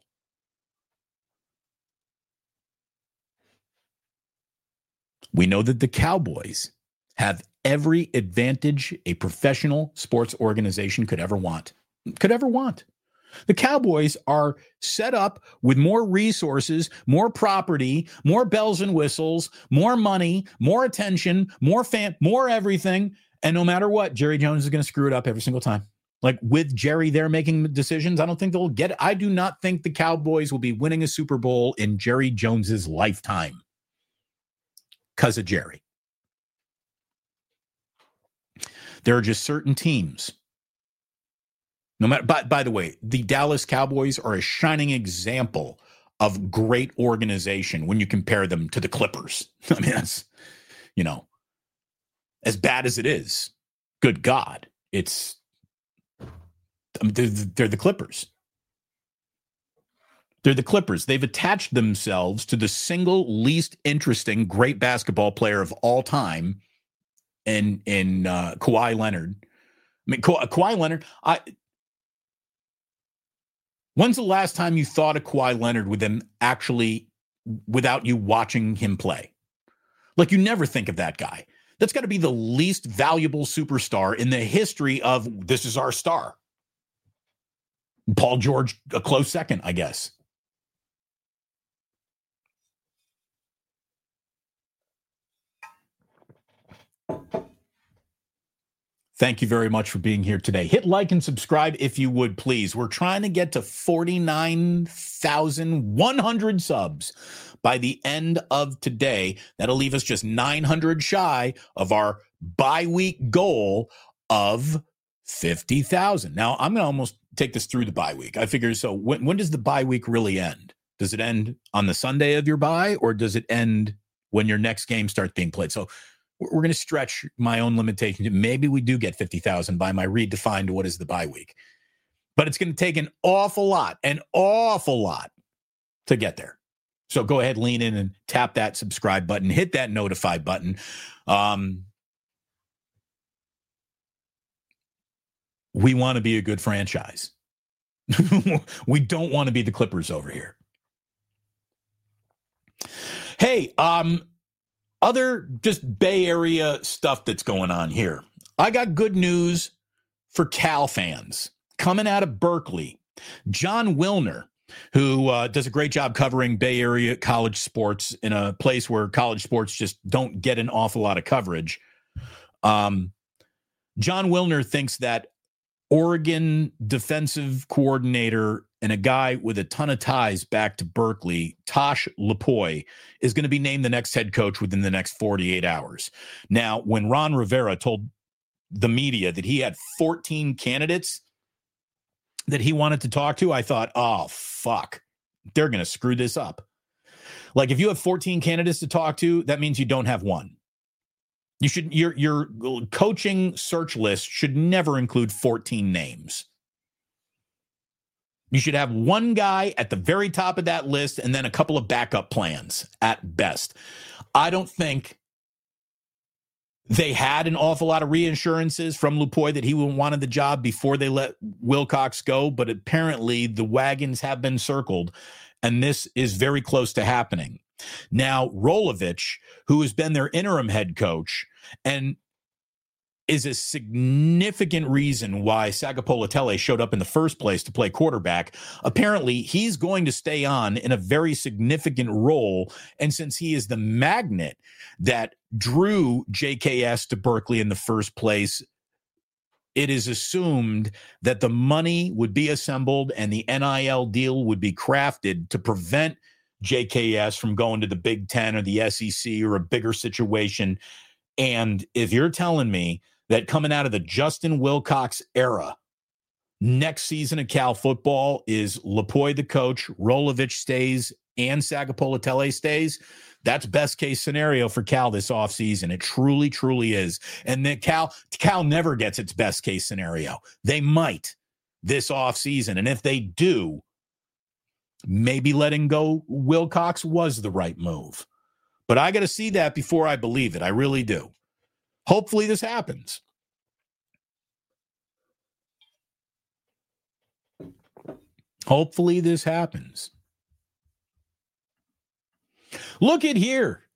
We know that the Cowboys have every advantage a professional sports organization could ever want. The Cowboys are set up with more resources, more property, more bells and whistles, more money, more attention, more everything. And no matter what, Jerry Jones is going to screw it up every single time. Like with Jerry there making decisions, I don't think they'll get it. I do not think the Cowboys will be winning a Super Bowl in Jerry Jones's lifetime because of Jerry. There are just certain teams. No matter, by the way, the Dallas Cowboys are a shining example of great organization when you compare them to the Clippers. I mean, that's, as bad as it is, good God, they're the Clippers. They're the Clippers. They've attached themselves to the single least interesting great basketball player of all time in Kawhi Leonard. I mean, Kawhi Leonard, when's the last time you thought of Kawhi Leonard without you watching him play? Like, you never think of that guy. That's got to be the least valuable superstar in the history of this is our star. Paul George, a close second, I guess. Thank you very much for being here today. Hit like and subscribe if you would, please. We're trying to get to 49,100 subs by the end of today. That'll leave us just 900 shy of our bi-week goal of 50,000. Now, I'm going to almost take this through the bye week. I figure, so when does the bye week really end? Does it end on the Sunday of your bye, or does it end when your next game starts being played? So we're going to stretch my own limitation. Maybe we do get 50,000 by my redefined what is the bye week. But it's going to take an awful lot to get there. So go ahead, lean in and tap that subscribe button, hit that notify button. We want to be a good franchise. We don't want to be the Clippers over here. Hey, other just Bay Area stuff that's going on here. I got good news for Cal fans coming out of Berkeley. John Wilner, who does a great job covering Bay Area college sports in a place where college sports just don't get an awful lot of coverage. John Wilner thinks that Oregon defensive coordinator and a guy with a ton of ties back to Berkeley, Tosh Lupoi, is going to be named the next head coach within the next 48 hours. Now, when Ron Rivera told the media that he had 14 candidates that he wanted to talk to, I thought, oh, fuck, they're going to screw this up. Like, if you have 14 candidates to talk to, that means you don't have one. You should, your coaching search list should never include 14 names. You should have one guy at the very top of that list and then a couple of backup plans at best. I don't think they had an awful lot of reassurances from Lupoi that he wanted the job before they let Wilcox go, but apparently the wagons have been circled, and this is very close to happening. Now, Rolovich, who has been their interim head coach and is a significant reason why Sagapolutele showed up in the first place to play quarterback, apparently he's going to stay on in a very significant role. And since he is the magnet that drew JKS to Berkeley in the first place, it is assumed that the money would be assembled and the NIL deal would be crafted to prevent JKS from going to the Big Ten or the SEC or a bigger situation. And if you're telling me that coming out of the Justin Wilcox era, next season of Cal football is Lupoi the coach, Rolovich stays, and Sagapolutele stays, that's best case scenario for Cal this offseason. It truly, truly is. And then Cal never gets its best case scenario. They might this offseason. And if they do, maybe letting go Wilcox was the right move. But I got to see that before I believe it. I really do. Hopefully this happens. Hopefully this happens. Look at here.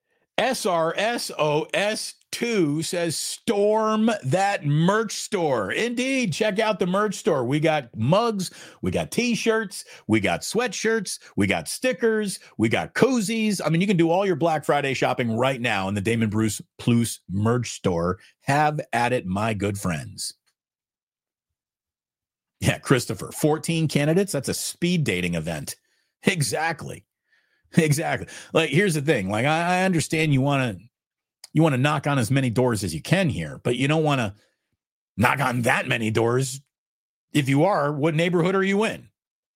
SRSOS2 says storm that merch store. Indeed, check out the merch store. We got mugs, we got t-shirts, we got sweatshirts, we got stickers, we got koozies. I mean, you can do all your Black Friday shopping right now in the Damon Bruce Plus merch store. Have at it, my good friends. Yeah, Christopher, 14 candidates? That's a speed dating event. Exactly. Like, here's the thing. Like, I understand you want to knock on as many doors as you can here, but you don't want to knock on that many doors. If you are, what neighborhood are you in?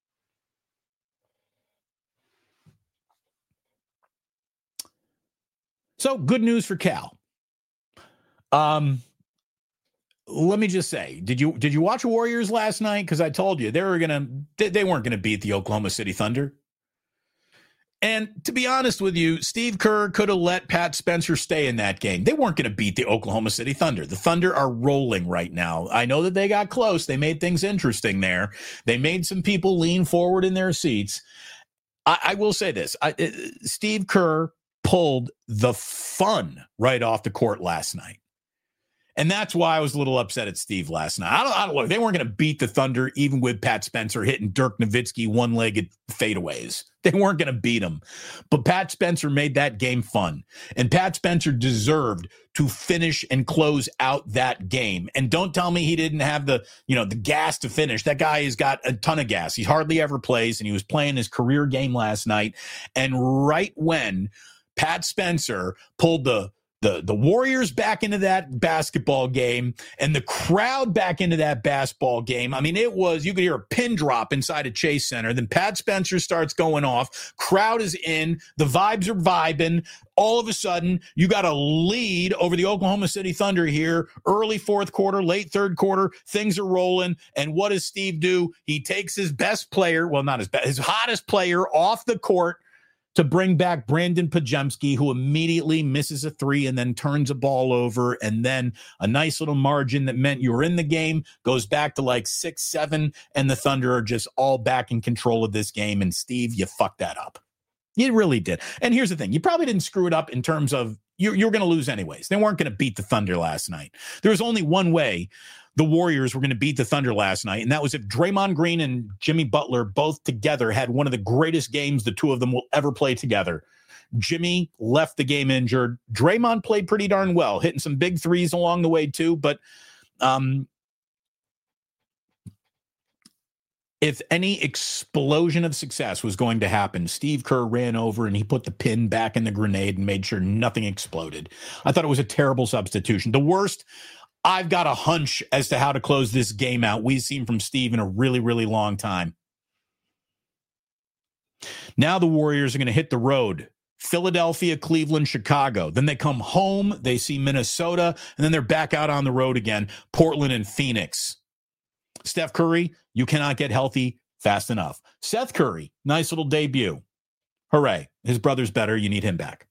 So, good news for Cal. Let me just say, did you watch Warriors last night? Because I told you they weren't gonna beat the Oklahoma City Thunder. And to be honest with you, Steve Kerr could have let Pat Spencer stay in that game. They weren't going to beat the Oklahoma City Thunder. The Thunder are rolling right now. I know that they got close. They made things interesting there. They made some people lean forward in their seats. I will say this. Steve Kerr pulled the fun right off the court last night. And that's why I was a little upset at Steve last night. I don't look, they weren't going to beat the Thunder even with Pat Spencer hitting Dirk Nowitzki one-legged fadeaways. They weren't going to beat him. But Pat Spencer made that game fun. And Pat Spencer deserved to finish and close out that game. And don't tell me he didn't have the gas to finish. That guy has got a ton of gas. He hardly ever plays, and he was playing his career game last night. And right when Pat Spencer pulled the the Warriors back into that basketball game and the crowd back into that basketball game. I mean, you could hear a pin drop inside of Chase Center. Then Pat Spencer starts going off. Crowd is in. The vibes are vibing. All of a sudden, you got a lead over the Oklahoma City Thunder here. Early fourth quarter, late third quarter, things are rolling. And what does Steve do? He takes his best player, well, not his best, his hottest player off the court to bring back Brandon Pajemski, who immediately misses a three and then turns a ball over. And then a nice little margin that meant you were in the game goes back to like 6-7, and the Thunder are just all back in control of this game. And Steve, you fucked that up. You really did. And here's the thing. You probably didn't screw it up in terms of you're going to lose anyways. They weren't going to beat the Thunder last night. There was only one way the Warriors were going to beat the Thunder last night, and that was if Draymond Green and Jimmy Butler both together had one of the greatest games the two of them will ever play together. Jimmy left the game injured. Draymond played pretty darn well, hitting some big threes along the way too, but if any explosion of success was going to happen, Steve Kerr ran over and he put the pin back in the grenade and made sure nothing exploded. I thought it was a terrible substitution. The worst, I've got a hunch as to how to close this game out we've seen from Steve in a really, really long time. Now the Warriors are going to hit the road. Philadelphia, Cleveland, Chicago. Then they come home, they see Minnesota, and then they're back out on the road again, Portland and Phoenix. Steph Curry, you cannot get healthy fast enough. Seth Curry, nice little debut. Hooray. His brother's better. You need him back.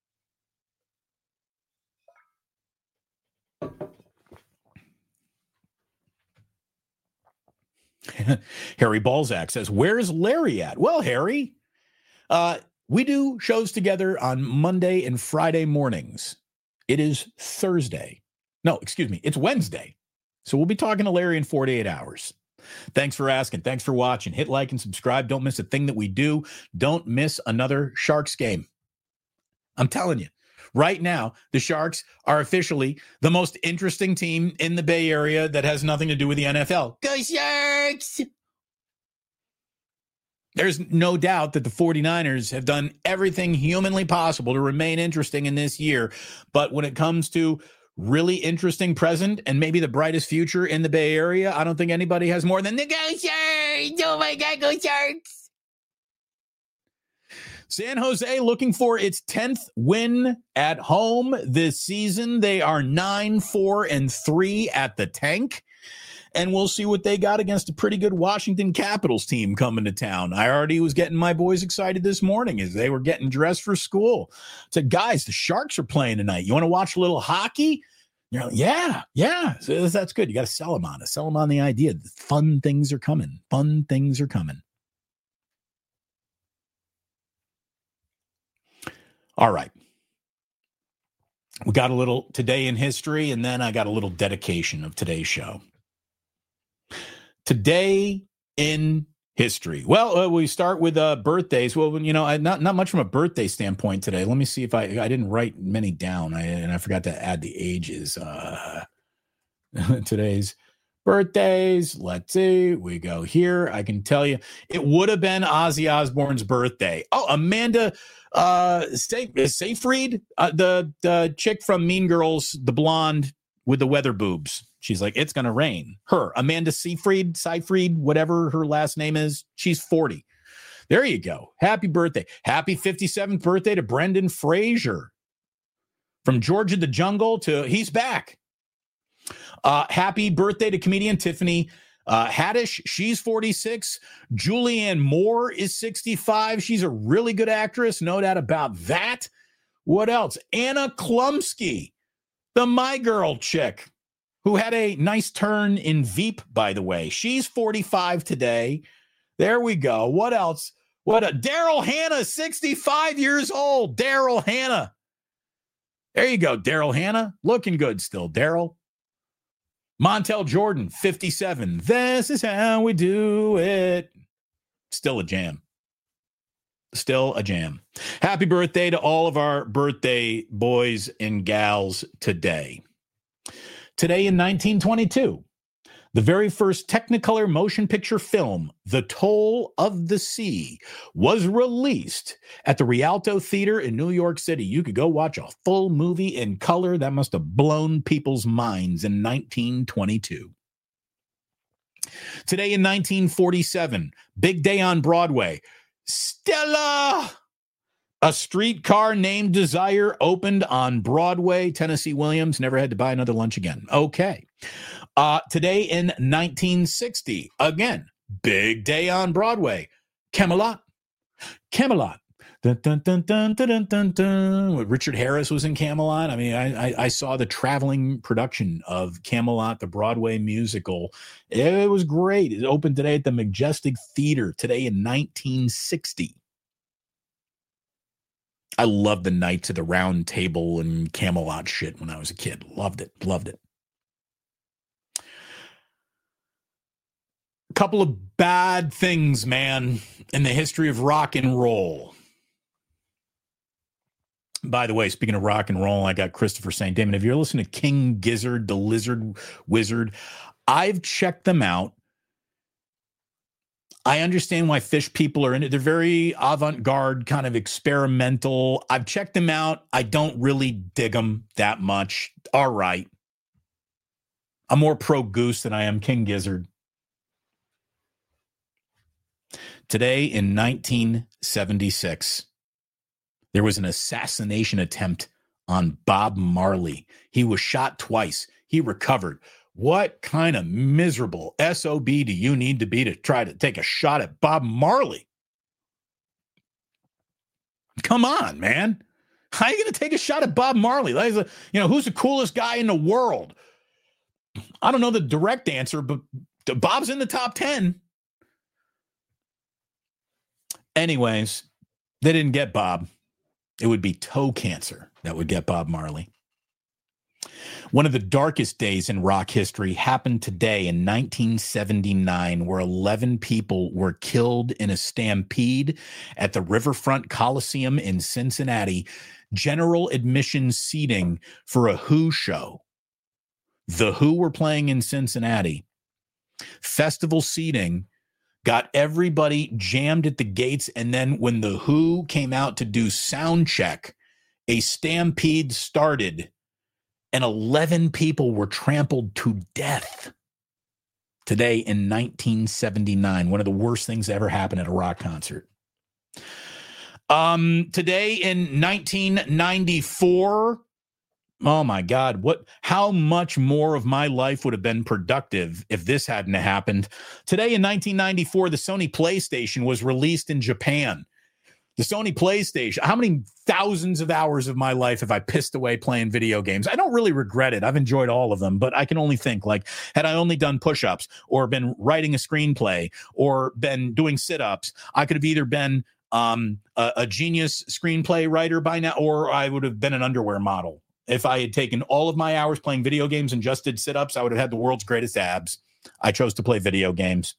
Harry Balzac says, where's Larry at? Well, Harry, we do shows together on Monday and Friday mornings. It is Thursday. No, excuse me. It's Wednesday. So we'll be talking to Larry in 48 hours. Thanks for asking. Thanks for watching. Hit like and subscribe. Don't miss a thing that we do. Don't miss another Sharks game. I'm telling you, right now, the Sharks are officially the most interesting team in the Bay Area that has nothing to do with the NFL. Go Sharks! There's no doubt that the 49ers have done everything humanly possible to remain interesting in this year. But when it comes to really interesting present and maybe the brightest future in the Bay Area, I don't think anybody has more than the Go Sharks! Oh my God, Go Sharks! San Jose looking for its 10th win at home this season. They are 9-4-3 at the tank. And we'll see what they got against a pretty good Washington Capitals team coming to town. I already was getting my boys excited this morning as they were getting dressed for school. I said, guys, the Sharks are playing tonight. You want to watch a little hockey? You're like, yeah. So that's good. You got to sell them on it. Sell them on the idea that fun things are coming. Fun things are coming. All right. We got a little today in history, and then I got a little dedication of today's show. Today in history. Well, we start with birthdays. Well, you know, not much from a birthday standpoint today. Let me see if I didn't write many down, and I forgot to add the ages. Today's birthdays. Let's see. We go here. I can tell you, it would have been Ozzy Osbourne's birthday. Oh, Amanda Seyfried, the chick from Mean Girls, the blonde with the weather boobs. She's like, it's going to rain. Her, Amanda Seyfried, whatever her last name is. She's 40. There you go. Happy birthday. Happy 57th birthday to Brendan Fraser. From George of the Jungle to he's back. Happy birthday to comedian Tiffany Haddish. She's 46. Julianne Moore is 65. She's a really good actress. No doubt about that. What else? Anna Klumsky, the My Girl chick, who had a nice turn in Veep, by the way. She's 45 today. There we go. What else? Daryl Hannah, 65 years old. Daryl Hannah. There you go, Daryl Hannah. Looking good still, Daryl. Montel Jordan, 57. This is how we do it. Still a jam. Still a jam. Happy birthday to all of our birthday boys and gals today. Today in 1922, The very first Technicolor motion picture film, The Toll of the Sea, was released at the Rialto Theater in New York City. You could go watch a full movie in color. That must have blown people's minds in 1922. Today in 1947, big day on Broadway. Stella! A Streetcar Named Desire opened on Broadway. Tennessee Williams never had to buy another lunch again. Okay. Today in 1960, again, big day on Broadway. Camelot. Camelot. Dun, dun, dun, dun, dun, dun, dun, dun. Richard Harris was in Camelot. I mean, I saw the traveling production of Camelot, the Broadway musical. It was great. It opened today at the Majestic Theater today in 1960. I loved the Knights of the Round Table and Camelot shit when I was a kid. Loved it. Loved it. A couple of bad things, man, in the history of rock and roll. By the way, speaking of rock and roll, I got Christopher saying, Damon, have you ever listened to King Gizzard, the Lizard Wizard? I've checked them out. I understand why Fish people are in it. They're very avant-garde, kind of experimental. I've checked them out. I don't really dig them that much. All right. I'm more pro Goose than I am King Gizzard. Today in 1976, there was an assassination attempt on Bob Marley. He was shot twice. He recovered. What kind of miserable SOB do you need to be to try to take a shot at Bob Marley? Come on, man. How are you going to take a shot at Bob Marley? Who's the coolest guy in the world? I don't know the direct answer, but Bob's in the top 10. Anyways, they didn't get Bob. It would be toe cancer that would get Bob Marley. One of the darkest days in rock history happened today in 1979, where 11 people were killed in a stampede at the Riverfront Coliseum in Cincinnati. General admission seating for a Who show. The Who were playing in Cincinnati. Festival seating got everybody jammed at the gates, and then when the Who came out to do sound check, a stampede started. And 11 people were trampled to death today in 1979. One of the worst things that ever happened at a rock concert. Today in 1994, oh my God, how much more of my life would have been productive if this hadn't happened? Today in 1994, the Sony PlayStation was released in Japan. The Sony PlayStation, how many thousands of hours of my life have I pissed away playing video games? I don't really regret it. I've enjoyed all of them, but I can only think, had I only done push-ups or been writing a screenplay or been doing sit-ups, I could have either been a genius screenplay writer by now, or I would have been an underwear model. If I had taken all of my hours playing video games and just did sit-ups, I would have had the world's greatest abs. I chose to play video games.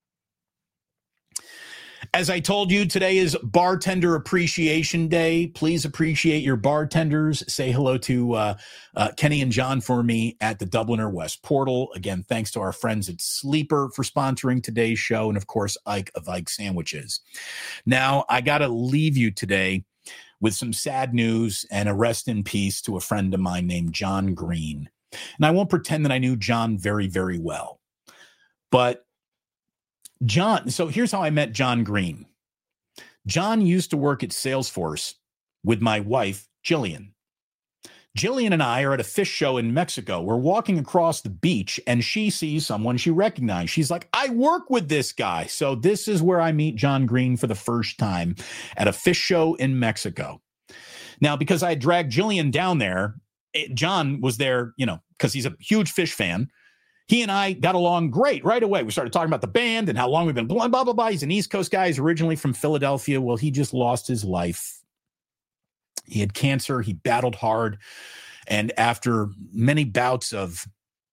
As I told you, today is Bartender Appreciation Day. Please appreciate your bartenders. Say hello to Kenny and John for me at the Dubliner West Portal. Again, thanks to our friends at Sleeper for sponsoring today's show. And of course, Ike of Ike Sandwiches. Now, I got to leave you today with some sad news and a rest in peace to a friend of mine named John Green. And I won't pretend that I knew John very, very well. But John, so here's how I met John Green. John used to work at Salesforce with my wife, Jillian. Jillian and I are at a fish show in Mexico. We're walking across the beach and she sees someone she recognized. She's like, I work with this guy. So this is where I meet John Green for the first time at a fish show in Mexico. Now, because I had dragged Jillian down there, John was there, because he's a huge fish fan. He and I got along great right away. We started talking about the band and how long we've been blah, blah, blah, blah. He's an East Coast guy. He's originally from Philadelphia. Well, he just lost his life. He had cancer. He battled hard. And after many bouts of,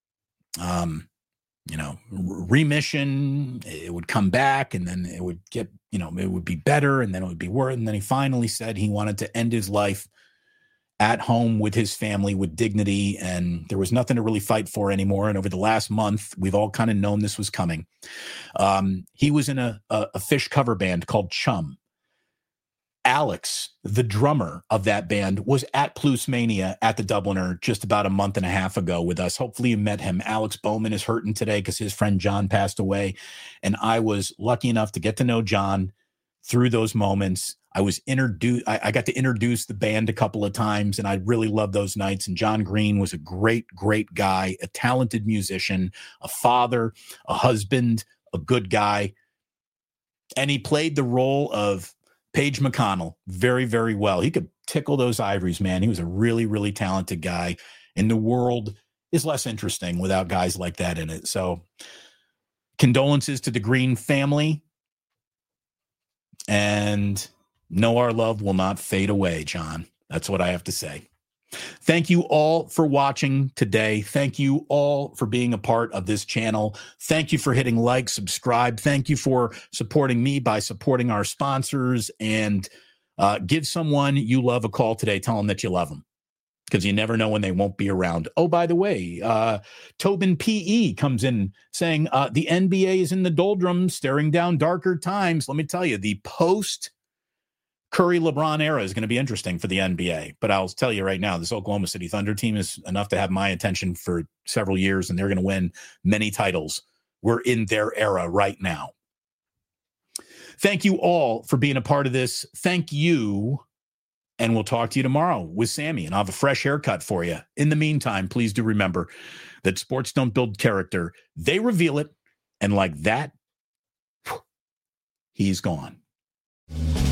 remission, it would come back and then it would get, it would be better and then it would be worse. And then he finally said he wanted to end his life at home with his family with dignity, and there was nothing to really fight for anymore. And over the last month, we've all kind of known this was coming. He was in a Fish cover band called Chum. Alex, the drummer of that band, was at Plusmania at the Dubliner just about a month and a half ago with us. Hopefully you met him. Alex Bowman is hurting today because his friend John passed away. And I was lucky enough to get to know John through those moments. I got to introduce the band a couple of times, and I really loved those nights. And John Green was a great, great guy, a talented musician, a father, a husband, a good guy. And he played the role of Paige McConnell very, very well. He could tickle those ivories, man. He was a really, really talented guy. And the world is less interesting without guys like that in it. So condolences to the Green family. And know our love will not fade away, John. That's what I have to say. Thank you all for watching today. Thank you all for being a part of this channel. Thank you for hitting like, subscribe. Thank you for supporting me by supporting our sponsors. And give someone you love a call today. Tell them that you love them, because you never know when they won't be around. Oh, by the way, Tobin P.E. comes in saying, the NBA is in the doldrums, staring down darker times. Let me tell you, the post-Curry-LeBron era is going to be interesting for the NBA. But I'll tell you right now, this Oklahoma City Thunder team is enough to have my attention for several years, and they're going to win many titles. We're in their era right now. Thank you all for being a part of this. Thank you. And we'll talk to you tomorrow with Sammy, and I'll have a fresh haircut for you. In the meantime, please do remember that sports don't build character. They reveal it. And like that, he's gone.